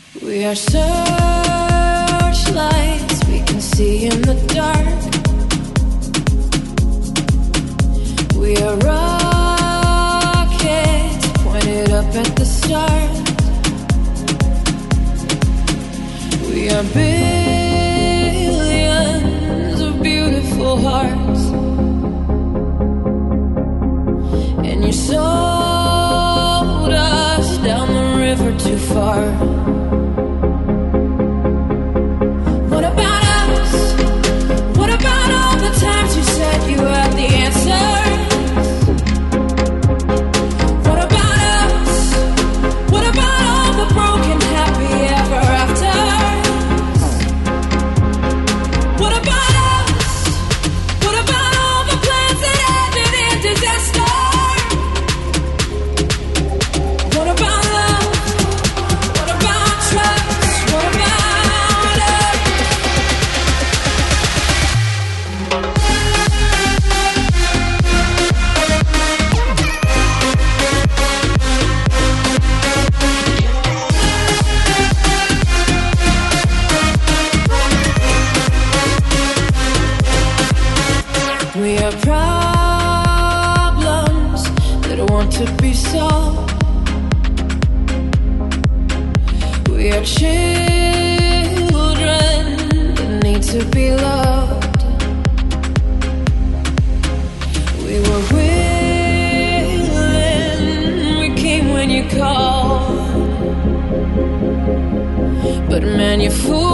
We are searchlights we can see in the dark. We are rockets pointed up at the stars. We are billions of beautiful hearts. And you sold us down the river too far. What about us? What about all the times you said you had the answers? What about us? What about all the broken happy ever afters? What about us? What about all the plans that ended in disaster? What about love? What about trust? What about us? We have problems that want to be solved. We are children that need to be loved. We were willing, we came when you called. But man, you fool.